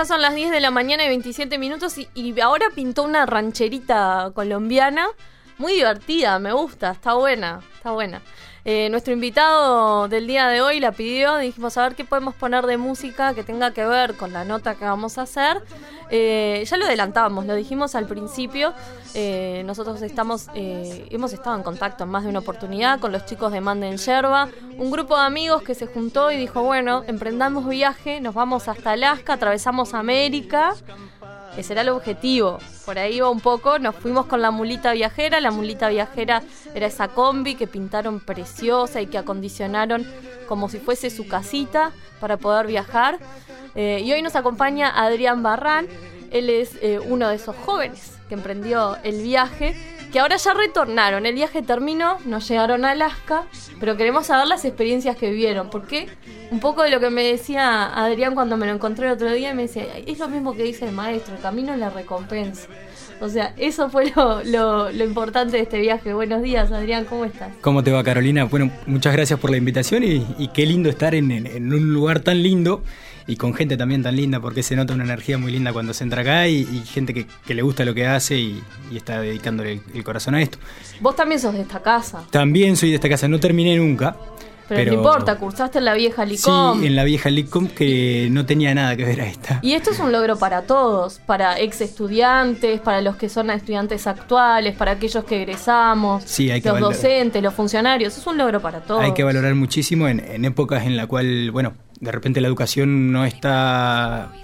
ya son las 10 de la mañana y 27 minutos y ahora pintó una rancherita colombiana muy divertida, me gusta, está buena. Nuestro invitado del día de hoy la pidió, dijimos a ver qué podemos poner de música que tenga que ver con la nota que vamos a hacer. Ya lo adelantábamos, lo dijimos al principio, nosotros hemos estado en contacto en más de una oportunidad con los chicos de Manden Yerba, un grupo de amigos que se juntó y dijo, bueno, emprendamos viaje, nos vamos hasta Alaska, atravesamos América. Ese era el objetivo, por ahí iba un poco, nos fuimos con la mulita viajera era esa combi que pintaron preciosa y que acondicionaron como si fuese su casita para poder viajar, y hoy nos acompaña Adrián Barrán, él es uno de esos jóvenes que emprendió el viaje, que ahora ya retornaron, el viaje terminó, no llegaron a Alaska, pero queremos saber las experiencias que vivieron, porque un poco de lo que me decía Adrián cuando me lo encontré el otro día, me decía, es lo mismo que dice el maestro, el camino es la recompensa. O sea, eso fue lo importante de este viaje. Buenos días, Adrián, ¿cómo estás? ¿Cómo te va, Carolina? Bueno, muchas gracias por la invitación y qué lindo estar en un lugar tan lindo y con gente también tan linda, porque se nota una energía muy linda cuando se entra acá y gente que le gusta lo que hace y está dedicándole el corazón a esto. Vos también sos de esta casa. También soy de esta casa, no terminé nunca. Pero no importa, cursaste en la vieja Licom. Sí, en la vieja Licom, que no tenía nada que ver a esta. Y esto es un logro para todos, para ex estudiantes, para los que son estudiantes actuales, para aquellos que egresamos, sí, los docentes, los funcionarios, es un logro para todos. Hay que valorar muchísimo en épocas en la cual, bueno, de repente la educación no está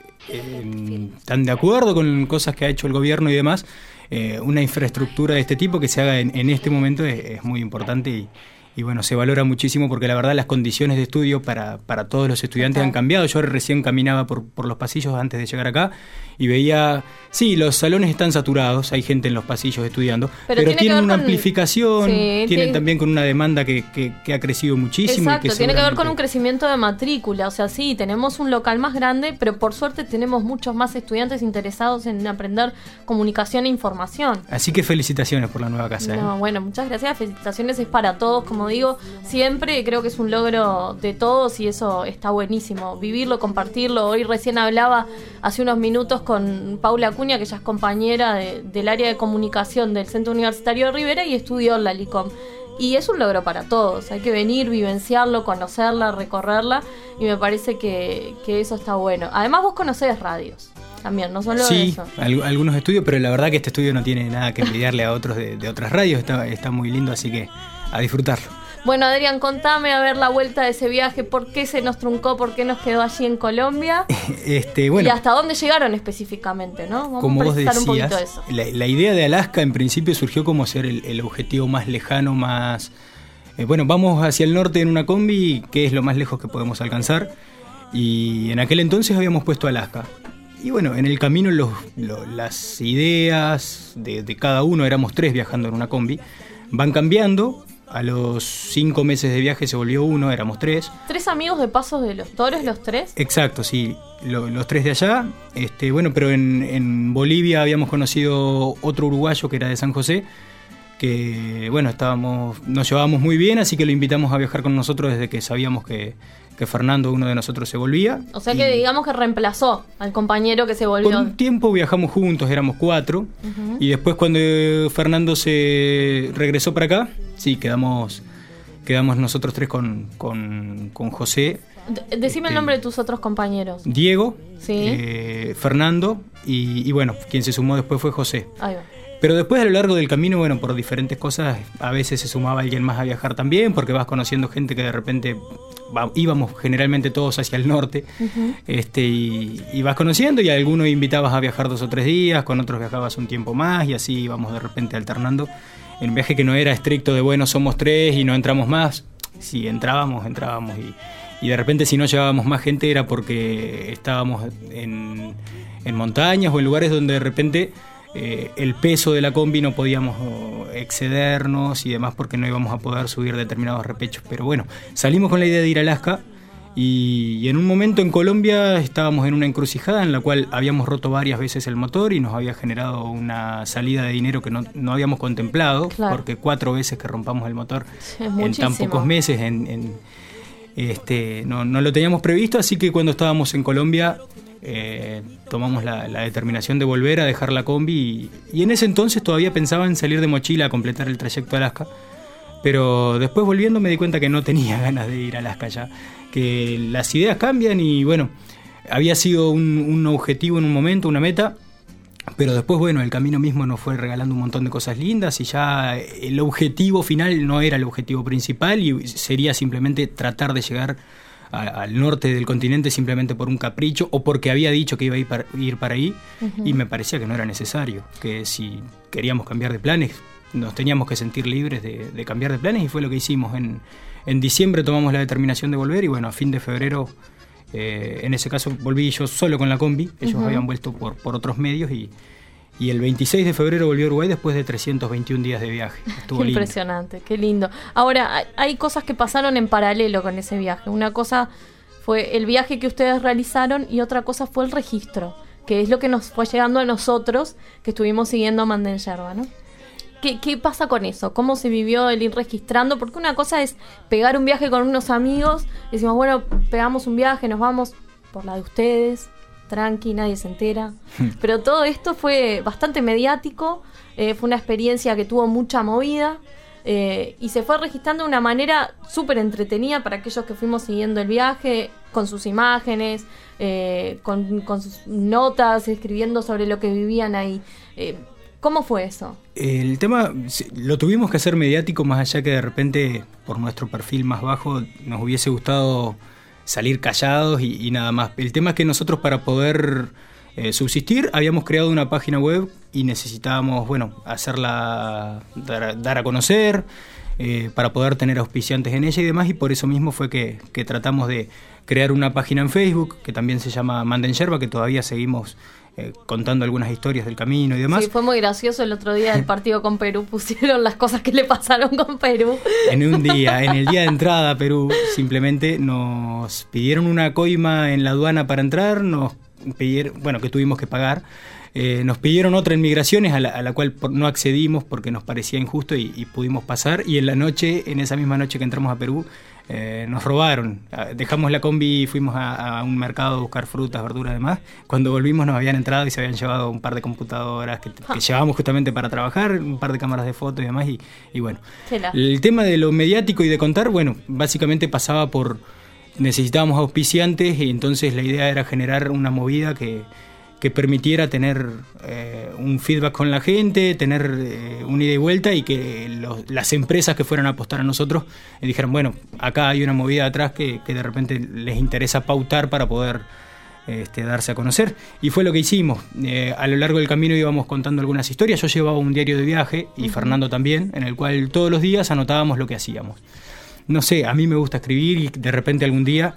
tan de acuerdo con cosas que ha hecho el gobierno y demás. Una infraestructura de este tipo que se haga en este momento es muy importante y bueno, se valora muchísimo porque la verdad las condiciones de estudio para todos los estudiantes han cambiado. Yo recién caminaba por los pasillos antes de llegar acá y veía, sí, los salones están saturados, hay gente en los pasillos estudiando, pero tienen una amplificación, tienen también con una demanda que ha crecido muchísimo. Exacto, tiene que ver con un crecimiento de matrícula, o sea, sí, tenemos un local más grande, pero por suerte tenemos muchos más estudiantes interesados en aprender comunicación e información. Así que felicitaciones por la nueva casa. No, bueno, muchas gracias, felicitaciones es para todos, como digo, siempre creo que es un logro de todos y eso está buenísimo, vivirlo, compartirlo. Hoy recién hablaba hace unos minutos con Paula Acuña, que ella es compañera del área de comunicación del Centro Universitario de Rivera y estudió en la Licom. Y es un logro para todos, hay que venir, vivenciarlo, conocerla, recorrerla y me parece que eso está bueno. Además vos conocés radios también, no solo eso. Sí, algunos estudios, pero la verdad que este estudio no tiene nada que envidiarle a otros de otras radios, está muy lindo, así que a disfrutarlo. Bueno, Adrián, contame a ver la vuelta de ese viaje, ¿por qué se nos truncó, por qué nos quedó allí en Colombia? Bueno, y hasta dónde llegaron específicamente, ¿no? Vamos como a vos decías, un poquito de eso. La idea de Alaska en principio surgió como ser el objetivo más lejano, más... vamos hacia el norte en una combi, que es lo más lejos que podemos alcanzar, y en aquel entonces habíamos puesto Alaska. Y bueno, en el camino las ideas de cada uno, éramos 3 viajando en una combi, van cambiando. A los 5 meses de viaje se volvió 1, éramos 3. ¿3 amigos de Pasos de los Toros, los 3? Exacto, sí, los 3 de allá. Pero en Bolivia habíamos conocido otro uruguayo que era de San José, que bueno, nos llevábamos muy bien, así que lo invitamos a viajar con nosotros desde que sabíamos que Fernando, uno de nosotros, se volvía. O sea que digamos que reemplazó al compañero que se volvió. Por un tiempo viajamos juntos, éramos 4, uh-huh. Y después cuando Fernando se regresó para acá, sí, quedamos nosotros 3 con José. Decime el nombre de tus otros compañeros. Diego, ¿sí? Fernando y bueno, quien se sumó después fue José. Ahí va. Pero después a lo largo del camino, bueno, por diferentes cosas, a veces se sumaba alguien más a viajar también, porque vas conociendo gente que de repente íbamos generalmente todos hacia el norte, uh-huh. Y vas conociendo y a algunos invitabas a viajar 2 o 3 días, con otros viajabas un tiempo más y así íbamos de repente alternando. En un viaje que no era estricto de bueno, somos 3 y no entramos más, sí, entrábamos y de repente si no llevábamos más gente era porque estábamos en montañas o en lugares donde de repente... el peso de la combi no podíamos excedernos y demás porque no íbamos a poder subir determinados repechos. Pero bueno, salimos con la idea de ir a Alaska y en un momento en Colombia estábamos en una encrucijada en la cual habíamos roto varias veces el motor y nos había generado una salida de dinero que no habíamos contemplado, claro. Porque 4 veces que rompamos el motor en tan pocos meses no lo teníamos previsto, así que cuando estábamos en Colombia tomamos la determinación de volver a dejar la combi y en ese entonces todavía pensaba en salir de mochila a completar el trayecto a Alaska, pero después volviendo me di cuenta que no tenía ganas de ir a Alaska ya, que las ideas cambian y bueno, había sido un objetivo en un momento, una meta, pero después bueno, el camino mismo nos fue regalando un montón de cosas lindas y ya el objetivo final no era el objetivo principal y sería simplemente tratar de llegar al norte del continente simplemente por un capricho o porque había dicho que iba a ir para ahí. Y me parecía que no era necesario, que si queríamos cambiar de planes nos teníamos que sentir libres de cambiar de planes y fue lo que hicimos. En diciembre tomamos la determinación de volver y bueno, a fin de febrero en ese caso volví yo solo con la combi, ellos habían vuelto por otros medios y el 26 de febrero volví a Uruguay después de 321 días de viaje. Estuvo lindo. Impresionante, qué lindo. Ahora, hay cosas que pasaron en paralelo con ese viaje. Una cosa fue el viaje que ustedes realizaron y otra cosa fue el registro, que es lo que nos fue llegando a nosotros que estuvimos siguiendo a Manden Yerba, ¿no? ¿Qué pasa con eso? ¿Cómo se vivió el ir registrando? Porque una cosa es pegar un viaje con unos amigos, decimos, bueno, pegamos un viaje, nos vamos por la de ustedes, tranqui, nadie se entera. Pero todo esto fue bastante mediático, fue una experiencia que tuvo mucha movida y se fue registrando de una manera súper entretenida para aquellos que fuimos siguiendo el viaje, con sus imágenes, con sus notas, escribiendo sobre lo que vivían ahí. ¿Cómo fue eso? El tema lo tuvimos que hacer mediático, más allá que de repente por nuestro perfil más bajo nos hubiese gustado salir callados y nada más. El tema es que nosotros para poder subsistir habíamos creado una página web y necesitábamos, bueno, hacerla, dar a conocer, para poder tener auspiciantes en ella y demás, y por eso mismo fue que tratamos de crear una página en Facebook que también se llama Manden Yerba, que todavía seguimos contando algunas historias del camino y demás. Sí, fue muy gracioso el otro día del partido con Perú, pusieron las cosas que le pasaron con Perú. En el día de entrada a Perú, simplemente nos pidieron una coima en la aduana para entrar, nos pidieron, bueno, que tuvimos que pagar, nos pidieron otra en migraciones a la cual no accedimos porque nos parecía injusto y pudimos pasar, y en esa misma noche que entramos a Perú, nos robaron. Dejamos la combi y fuimos a un mercado a buscar frutas, verduras y demás. Cuando volvimos nos habían entrado y se habían llevado un par de computadoras que llevábamos justamente para trabajar, un par de cámaras de fotos y demás, y bueno. El tema de lo mediático y de contar, bueno, básicamente pasaba por necesitábamos auspiciantes y entonces la idea era generar una movida que permitiera tener un feedback con la gente, tener un ida y vuelta y que las empresas que fueran a apostar a nosotros dijeran, bueno, acá hay una movida atrás que de repente les interesa pautar para poder darse a conocer. Y fue lo que hicimos. A lo largo del camino íbamos contando algunas historias. Yo llevaba un diario de viaje y Fernando también, en el cual todos los días anotábamos lo que hacíamos. No sé, a mí me gusta escribir y de repente algún día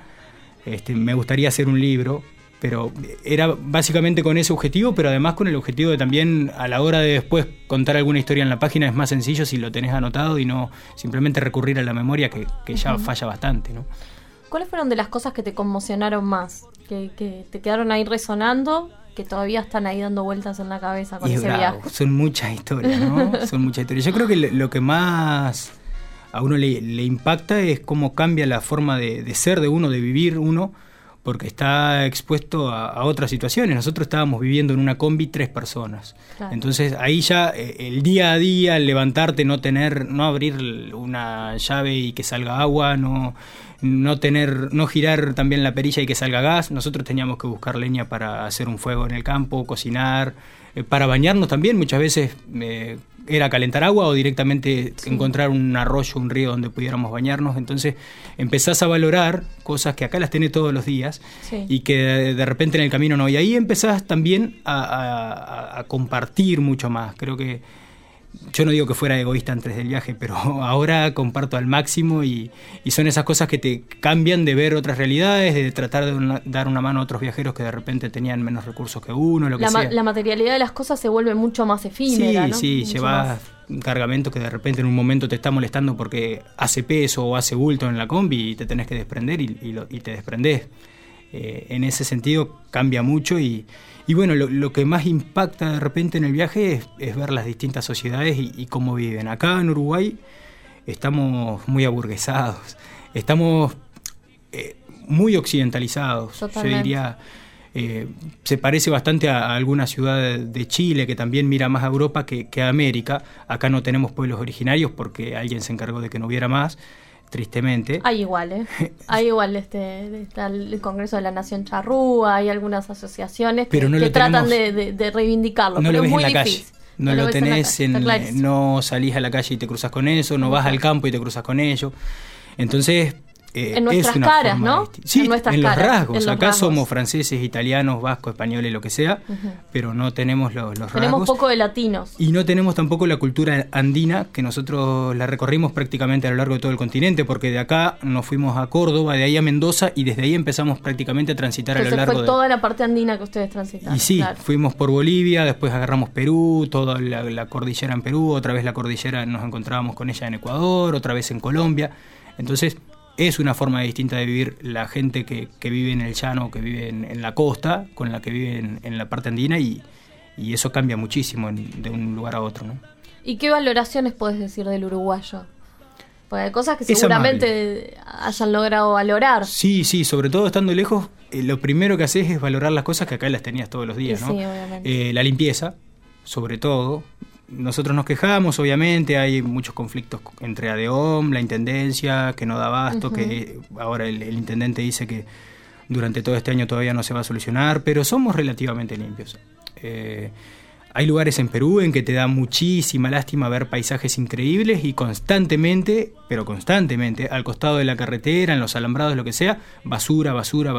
me gustaría hacer un libro, pero era básicamente con ese objetivo, pero además con el objetivo de también a la hora de después contar alguna historia en la página es más sencillo si lo tenés anotado y no simplemente recurrir a la memoria que ya falla bastante, ¿no? ¿Cuáles fueron de las cosas que te conmocionaron más? Que te quedaron ahí resonando, que todavía están ahí dando vueltas en la cabeza con ese viaje. Son muchas historias, ¿no? Son muchas historias. Yo creo que lo que más a uno le impacta es cómo cambia la forma de ser de uno, de vivir uno, porque está expuesto a otras situaciones. Nosotros estábamos viviendo en una combi 3 personas. Claro. Entonces ahí ya el día a día, el levantarte, no abrir una llave y que salga agua, no girar también la perilla y que salga gas. Nosotros teníamos que buscar leña para hacer un fuego en el campo, cocinar, para bañarnos también. Muchas veces era calentar agua o directamente encontrar un arroyo, un río donde pudiéramos bañarnos. Entonces empezás a valorar cosas que acá las tenés todos los días y que de repente en el camino no. Y ahí empezás también a compartir mucho más. Creo que yo no digo que fuera egoísta antes del viaje, pero ahora comparto al máximo y son esas cosas que te cambian de ver otras realidades, de tratar de dar una mano a otros viajeros que de repente tenían menos recursos que uno, lo que sea. La materialidad de las cosas se vuelve mucho más efímera, ¿no? Sí, llevas un cargamento que de repente en un momento te está molestando porque hace peso o hace bulto en la combi y te tenés que desprender y te desprendés. En ese sentido cambia mucho y bueno, lo que más impacta de repente en el viaje es ver las distintas sociedades y cómo viven. Acá en Uruguay estamos muy aburguesados, estamos muy occidentalizados. Totalmente. Yo diría, Se parece bastante a alguna ciudad de Chile que también mira más a Europa que a América. Acá no tenemos pueblos originarios porque alguien se encargó de que no hubiera más, tristemente. Hay igual, hay igual está el Congreso de la Nación Charrúa, hay algunas asociaciones que tratan de reivindicarlo, no pero lo ves es muy en la difícil. Calle. No lo tenés, no salís a la calle y te cruzas con eso, no vas al campo y te cruzas con ello. Entonces, en nuestras caras, ¿no? Sí, en los rasgos. Acá rasgos. somos franceses, italianos, vascos, españoles, lo que sea, pero no tenemos los rasgos. Tenemos poco de latinos. Y no tenemos tampoco la cultura andina, que nosotros la recorrimos prácticamente a lo largo de todo el continente, porque de acá nos fuimos a Córdoba, de ahí a Mendoza, y desde ahí empezamos prácticamente a transitar a lo largo fue toda la parte andina que ustedes transitaron. Y sí, fuimos por Bolivia, después agarramos Perú, toda la cordillera en Perú, otra vez la cordillera nos encontrábamos con ella en Ecuador, otra vez en Colombia. Entonces, es una forma distinta de vivir la gente que vive en el llano, que vive en la costa, con la que vive en la parte andina, y eso cambia muchísimo de un lugar a otro, ¿no? ¿Y qué valoraciones puedes decir del uruguayo? Porque hay cosas que seguramente hayan logrado valorar. Sí, sobre todo estando lejos, lo primero que haces es valorar las cosas que acá las tenías todos los días, ¿no? Sí, obviamente. La limpieza, sobre todo. Nosotros nos quejamos, obviamente, hay muchos conflictos entre ADEOM, la Intendencia, que no da abasto, que ahora el intendente dice que durante todo este año todavía no se va a solucionar, pero somos relativamente limpios. Hay lugares en Perú en que te da muchísima lástima ver paisajes increíbles y constantemente, al costado de la carretera, en los alambrados, lo que sea, basura.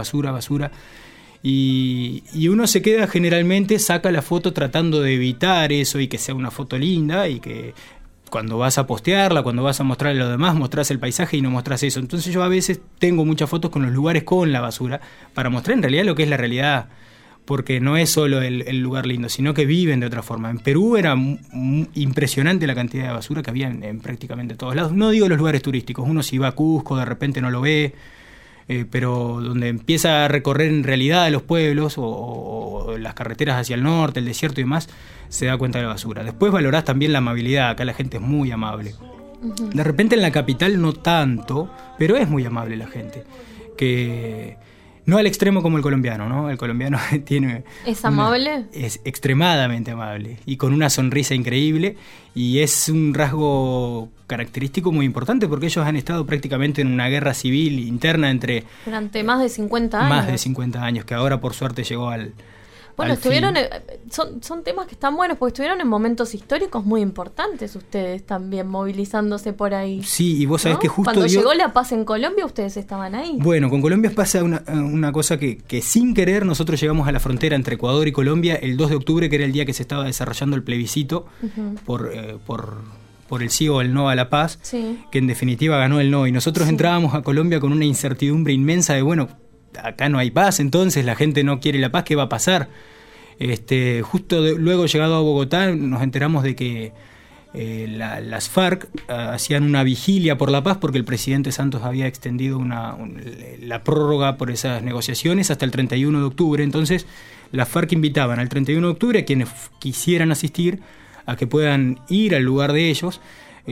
Y uno se queda generalmente, saca la foto tratando de evitar eso y que sea una foto linda, y que cuando vas a postearla, cuando vas a mostrarle a los demás, mostrás el paisaje y no mostrás eso. Entonces yo a veces tengo muchas fotos con los lugares con la basura para mostrar en realidad lo que es la realidad, porque no es solo el lugar lindo, sino que viven de otra forma. En Perú era impresionante la cantidad de basura que había en prácticamente todos lados. No digo los lugares turísticos, uno si va a Cusco de repente no lo ve, pero donde empieza a recorrer en realidad los pueblos o las carreteras hacia el norte, el desierto y demás, se da cuenta de la basura. Después valorás también la amabilidad, acá la gente es muy amable. De repente en la capital no tanto, pero es muy amable la gente, que no al extremo como el colombiano, ¿no? El colombiano ¿Es amable? Es extremadamente amable y con una sonrisa increíble, y es un rasgo característico muy importante porque ellos han estado prácticamente en una guerra civil interna durante más de 50 años. Más de 50 años, que ahora por suerte llegó al Bueno, estuvieron son temas que están buenos porque estuvieron en momentos históricos muy importantes ustedes también movilizándose por ahí. Sí, y vos sabés, ¿no?, que justo cuando llegó la paz en Colombia ustedes estaban ahí. Bueno, con Colombia pasa una cosa que sin querer nosotros llegamos a la frontera entre Ecuador y Colombia el 2 de octubre, que era el día que se estaba desarrollando el plebiscito por el sí o el no a la paz, sí, que en definitiva ganó el no, y nosotros entrábamos a Colombia con una incertidumbre inmensa de, bueno, acá no hay paz, entonces la gente no quiere la paz, ¿qué va a pasar? Justo luego llegado a Bogotá nos enteramos de que las FARC hacían una vigilia por la paz porque el presidente Santos había extendido la prórroga por esas negociaciones hasta el 31 de octubre. Entonces las FARC invitaban al 31 de octubre a quienes quisieran asistir a que puedan ir al lugar de ellos,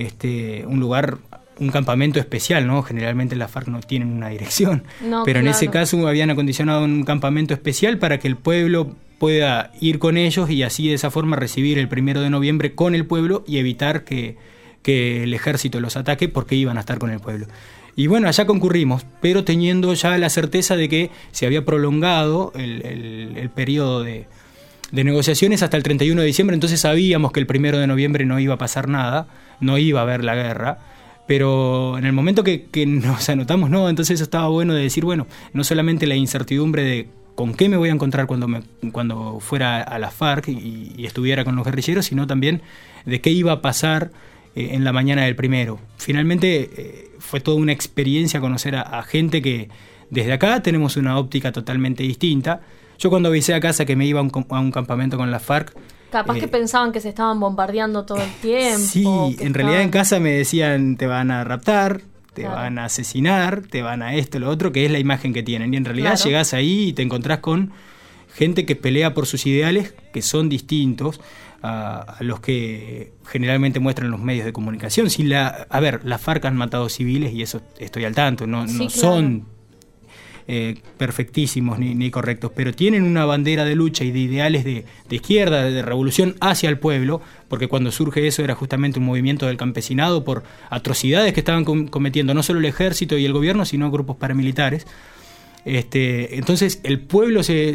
un campamento especial, ¿no? Generalmente las FARC no tienen una dirección, pero claro, en ese caso habían acondicionado un campamento especial para que el pueblo pueda ir con ellos y así de esa forma recibir el 1 de noviembre con el pueblo y evitar que el ejército los ataque porque iban a estar con el pueblo. Y bueno, allá concurrimos, pero teniendo ya la certeza de que se había prolongado el periodo de negociaciones hasta el 31 de diciembre, entonces sabíamos que el 1 de noviembre no iba a pasar nada, no iba a haber la guerra. Pero en el momento que nos anotamos, no, entonces eso estaba bueno de decir, bueno, no solamente la incertidumbre de con qué me voy a encontrar cuando fuera a la FARC y estuviera con los guerrilleros, sino también de qué iba a pasar en la mañana del 1. Finalmente fue toda una experiencia conocer a gente que desde acá tenemos una óptica totalmente distinta. Yo cuando avisé a casa que me iba a un campamento con la FARC, capaz que pensaban que se estaban bombardeando todo el tiempo. Sí, en realidad en casa me decían, te van a raptar, te van a asesinar, te van a esto, lo otro, que es la imagen que tienen. Y en realidad llegás ahí y te encontrás con gente que pelea por sus ideales, que son distintos a los que generalmente muestran los medios de comunicación. Las FARC han matado civiles y eso estoy al tanto, no claro, son perfectísimos ni correctos, pero tienen una bandera de lucha y de ideales de izquierda, de revolución hacia el pueblo, porque cuando surge eso era justamente un movimiento del campesinado por atrocidades que estaban cometiendo no solo el ejército y el gobierno, sino grupos paramilitares. Entonces el pueblo se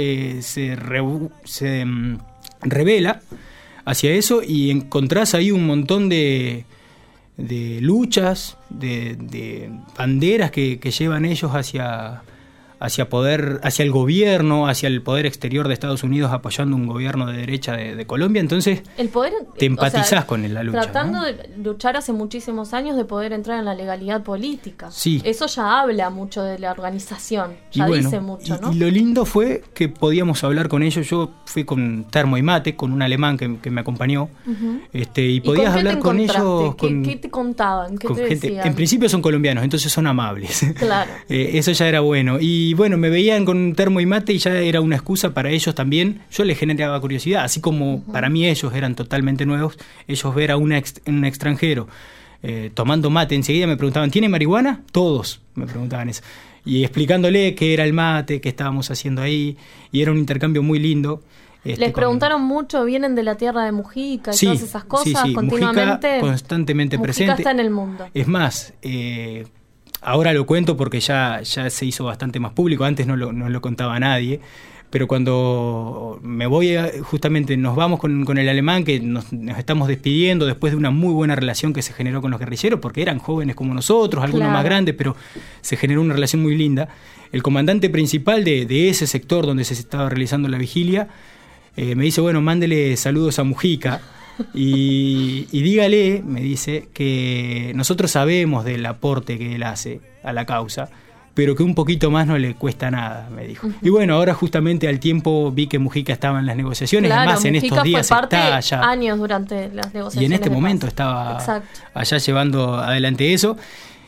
revela hacia eso y encontrás ahí un montón de luchas, de banderas que llevan ellos hacia el gobierno, hacia el poder exterior de Estados Unidos, apoyando un gobierno de derecha de Colombia. Entonces el poder, te empatizás con la lucha, tratando, ¿no?, de luchar hace muchísimos años de poder entrar en la legalidad política. Sí. Eso ya habla mucho de la organización, ya dice mucho, ¿no? Y lo lindo fue que podíamos hablar con ellos. Yo fui con termo y mate, con un alemán que me acompañó, y podías hablar con ellos. ¿Qué te contaban? ¿Qué te decían? En principio son colombianos, entonces son amables. Claro. Eso ya era bueno. Y bueno, me veían con un termo y mate y ya era una excusa para ellos también. Yo les generaba curiosidad, así como para mí ellos eran totalmente nuevos. Ellos ver a un extranjero tomando mate, enseguida me preguntaban, ¿tiene marihuana? Todos me preguntaban eso. Y explicándole qué era el mate, qué estábamos haciendo ahí, y era un intercambio muy lindo. Les preguntaron mucho, vienen de la tierra de Mujica y todas esas cosas, sí. continuamente. Mujica constantemente presente. Mujica está en el mundo. Es más, ahora lo cuento porque ya se hizo bastante más público, antes no lo contaba nadie, pero cuando me voy, justamente nos vamos con el alemán, que nos estamos despidiendo después de una muy buena relación que se generó con los guerrilleros, porque eran jóvenes como nosotros, algunos más grandes, pero se generó una relación muy linda. El comandante principal de ese sector donde se estaba realizando la vigilia me dice, bueno, mándele saludos a Mujica y dígale, me dice, que nosotros sabemos del aporte que él hace a la causa, pero que un poquito más no le cuesta nada, me dijo. Y bueno, ahora justamente al tiempo vi que Mujica estaba en las negociaciones, además en estos días está allá. Años durante las negociaciones. Y en este momento estaba allá llevando adelante eso.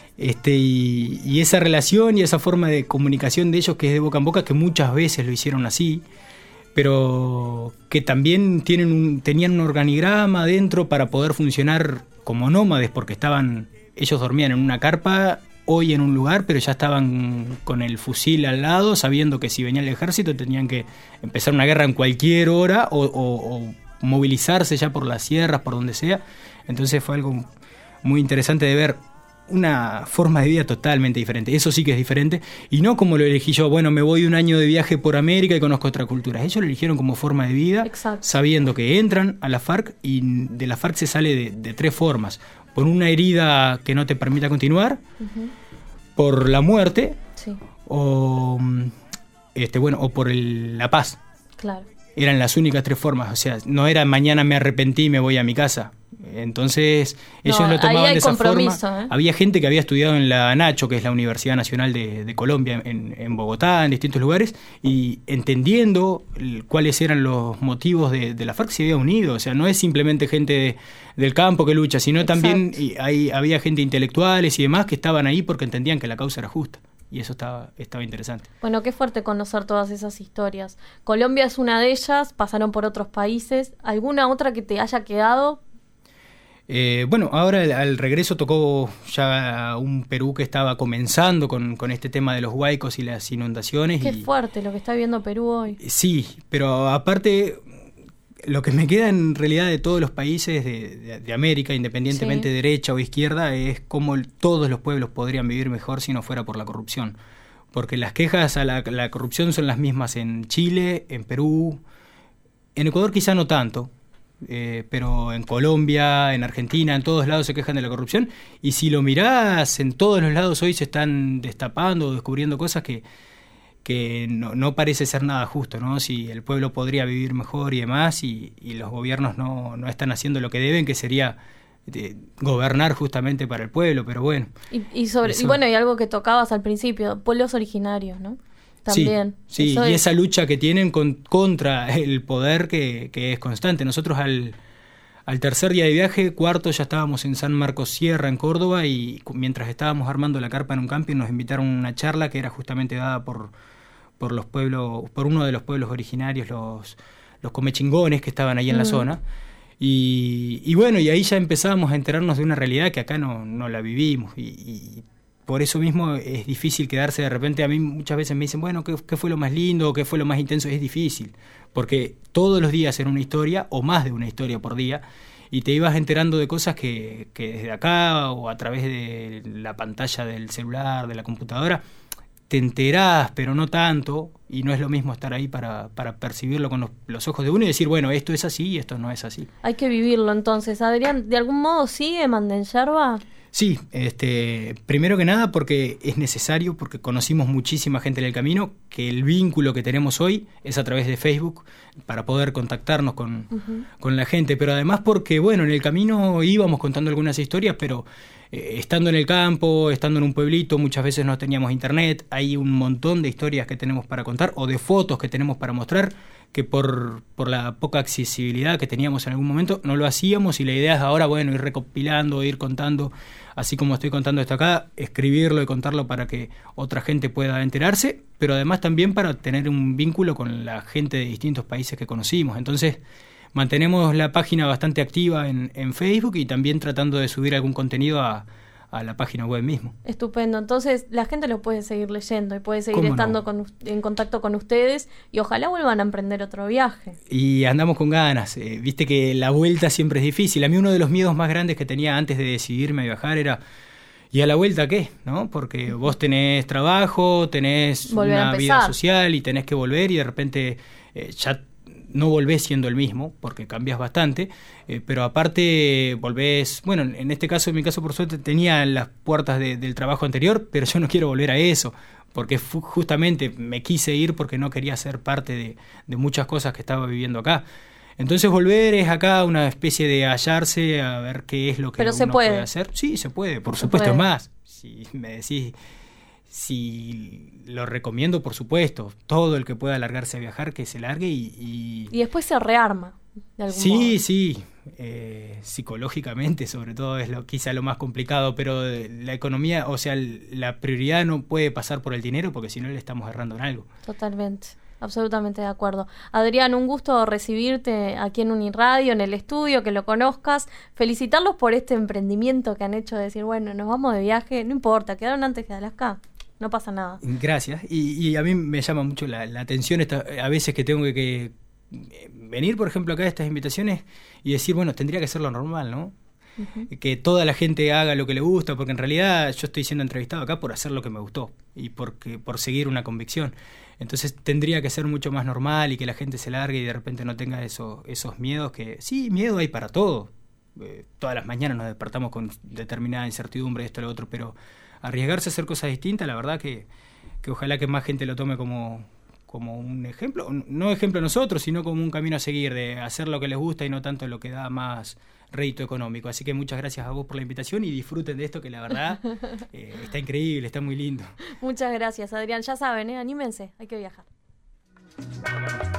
Y esa relación y esa forma de comunicación de ellos, que es de boca en boca, que muchas veces lo hicieron así, pero que también tenían un organigrama dentro para poder funcionar como nómades, porque ellos dormían en una carpa, hoy en un lugar, pero ya estaban con el fusil al lado, sabiendo que si venía el ejército tenían que empezar una guerra en cualquier hora o movilizarse ya por las sierras, por donde sea. Entonces fue algo muy interesante de ver una forma de vida totalmente diferente. Eso sí que es diferente, y no como lo elegí yo, bueno, me voy un año de viaje por América y conozco otra cultura. Ellos lo eligieron como forma de vida, sabiendo que entran a la FARC y de la FARC se sale de tres formas: por una herida que no te permita continuar, por la muerte, o por la paz. Claro. Eran las únicas tres formas, o sea, no era mañana me arrepentí y me voy a mi casa. Entonces ellos lo tomaban de esa forma. Había gente que había estudiado en la Nacho, que es la Universidad Nacional de Colombia, en Bogotá, en distintos lugares, y entendiendo cuáles eran los motivos de la FARC se había unido. O sea, no es simplemente gente del campo que lucha, sino también había gente intelectuales y demás que estaban ahí porque entendían que la causa era justa. Y eso estaba interesante. Bueno, qué fuerte conocer todas esas historias. Colombia es una de ellas, pasaron por otros países. ¿Alguna otra que te haya quedado? Ahora al regreso tocó ya un Perú que estaba comenzando con este tema de los huaicos y las inundaciones. Qué fuerte lo que está viviendo Perú hoy. Sí, pero aparte, lo que me queda en realidad de todos los países de América, independientemente de derecha o izquierda, es cómo todos los pueblos podrían vivir mejor si no fuera por la corrupción. Porque las quejas a la corrupción son las mismas en Chile, en Perú, en Ecuador quizá no tanto, pero en Colombia, en Argentina, en todos lados se quejan de la corrupción. Y si lo mirás, en todos los lados hoy se están destapando, descubriendo cosas que no parece ser nada justo, ¿no? Si el pueblo podría vivir mejor y demás, y los gobiernos no están haciendo lo que deben, que sería gobernar justamente para el pueblo, pero bueno. Y algo que tocabas al principio, pueblos originarios, ¿no? También. Sí, y esa lucha que tienen contra el poder que es constante. Nosotros al tercer día de viaje, cuarto, ya estábamos en San Marcos Sierra, en Córdoba, y mientras estábamos armando la carpa en un camping nos invitaron a una charla que era justamente dada por los pueblos, por uno de los pueblos originarios, los comechingones que estaban ahí en la zona. Y ahí ya empezábamos a enterarnos de una realidad que acá no la vivimos, y por eso mismo es difícil quedarse de repente. A mí muchas veces me dicen, bueno, ¿qué fue lo más lindo? ¿Qué fue lo más intenso? Es difícil, porque todos los días era una historia, o más de una historia por día, y te ibas enterando de cosas que desde acá o a través de la pantalla del celular, de la computadora, te enterás, pero no tanto, y no es lo mismo estar ahí para percibirlo con los ojos de uno y decir, bueno, esto es así y esto no es así. Hay que vivirlo entonces. Adrián, ¿de algún modo sigue Manda en Yerba? Sí, primero que nada porque es necesario, porque conocimos muchísima gente en el camino, que el vínculo que tenemos hoy es a través de Facebook para poder contactarnos con la gente, pero además porque, bueno, en el camino íbamos contando algunas historias, pero estando en el campo, estando en un pueblito, muchas veces no teníamos internet, hay un montón de historias que tenemos para contar o de fotos que tenemos para mostrar, que por la poca accesibilidad que teníamos en algún momento no lo hacíamos, y la idea es ahora, bueno, ir recopilando, ir contando, así como estoy contando esto acá, escribirlo y contarlo para que otra gente pueda enterarse, pero además también para tener un vínculo con la gente de distintos países que conocimos. Entonces mantenemos la página bastante activa en Facebook y también tratando de subir algún contenido a la página web mismo. Estupendo. Entonces la gente lo puede seguir leyendo y puede seguir estando en contacto con ustedes, y ojalá vuelvan a emprender otro viaje. Y andamos con ganas. Viste que la vuelta siempre es difícil. A mí uno de los miedos más grandes que tenía antes de decidirme a viajar era, ¿y a la vuelta qué? ¿No? Porque vos tenés trabajo, tenés una vida social y tenés que volver, y de repente ya no volvés siendo el mismo, porque cambias bastante, pero aparte volvés, bueno, en este caso, en mi caso por suerte tenía las puertas del trabajo anterior, pero yo no quiero volver a eso, porque justamente me quise ir porque no quería ser parte de muchas cosas que estaba viviendo acá. Entonces volver es acá una especie de hallarse, a ver qué es lo que uno puede hacer. Sí, se puede, por supuesto, es más. Si me decís si lo recomiendo, por supuesto, todo el que pueda largarse a viajar, que se largue y después se rearma de algún modo. Sí, psicológicamente sobre todo es quizá lo más complicado, pero la economía, o sea, la prioridad no puede pasar por el dinero, porque si no le estamos errando en algo. Totalmente. Absolutamente de acuerdo. Adrián, un gusto recibirte aquí en Uniradio, en el estudio, que lo conozcas. Felicitarlos por este emprendimiento que han hecho de decir, bueno, nos vamos de viaje, no importa, quedaron antes de Alaska, no pasa nada. Gracias. Y a mí me llama mucho la atención a veces que tengo que venir, por ejemplo, acá a estas invitaciones y decir, bueno, tendría que ser lo normal, ¿no? Que toda la gente haga lo que le gusta, porque en realidad yo estoy siendo entrevistado acá por hacer lo que me gustó y por seguir una convicción. Entonces tendría que ser mucho más normal y que la gente se largue y de repente no tenga esos miedos, que sí, miedo hay para todo. Todas las mañanas nos despertamos con determinada incertidumbre, esto, lo otro, pero arriesgarse a hacer cosas distintas, la verdad que ojalá que más gente lo tome como un ejemplo, no ejemplo a nosotros, sino como un camino a seguir, de hacer lo que les gusta y no tanto lo que da más rédito económico. Así que muchas gracias a vos por la invitación y disfruten de esto, que la verdad está increíble, está muy lindo. Muchas gracias, Adrián. Ya saben, anímense, hay que viajar.